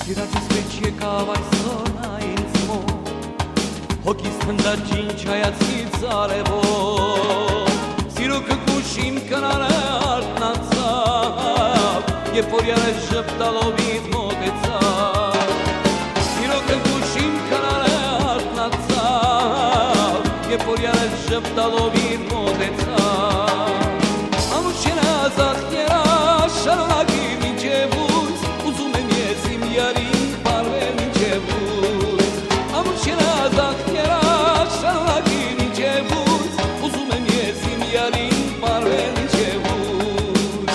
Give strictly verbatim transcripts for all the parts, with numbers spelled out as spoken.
Սիրացիս մեջ եկավ այսօր նա ինձ մոտ, հոգիս թնդաճինչ հայացքից արևոտ, սիրո կգուշ իմ կնարը արթնացավ, երբ որ յարես ժպտալով ինձ մոտեցավ, սիրո կգուշ իմ կնարը արթնացավ, երբ որ յարես ժպտալով ինձ մոտեցավ, ամուր շենազախ երաշ շարունակի մինչև ուս, ուզում եմ ես իմ յարին պարվել մինչև ուս, ամուր շենազախ երաշ շարունակի մինչև ուս, ուզում եմ ես իմ յարին պարվել մինչև ուս։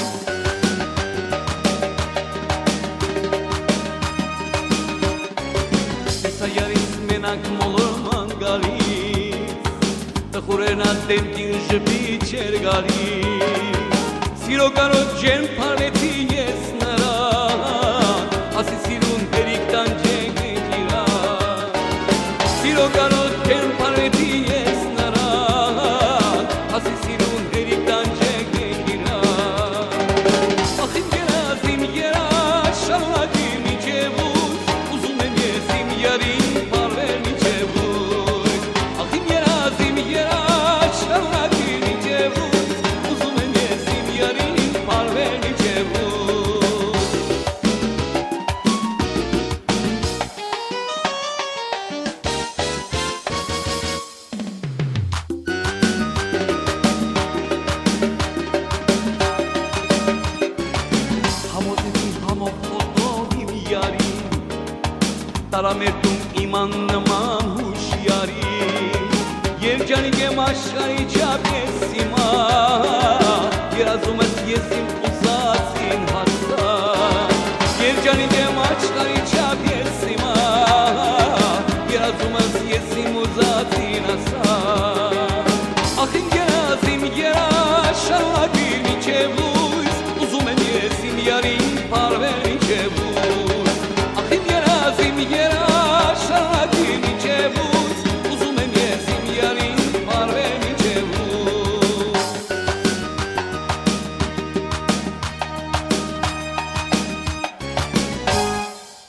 Տեսա յարից մենակ մոլորման գալիս, տխուրերնա դեմքին ժպի չեր գալիս, սիրո կարոտ ջեն պարվեցի ես նրան, ասի սիրուն հերիք տանջենք ենք իրան, սիրո կարոտ ջեն պարվեցի ես նրան, ասի սիրուն հերիք տանջենք ենք իրան, ախ իմ երազ իմ երազ շարունակի մինչև ուս, ուզում եմ ես իմ յարին պարվել մինչև ուս, ախ իմ երազ իմ երազ շարունակի մինչև ուս, ուզում եմ ես իմ յարին պարվել մինչև ուս։ Համոզեցի համով հոտով իմ յարին, տարամերտում իման նման հուշյարին, երջանիկ եմ աշխարհի չափ ես իմա,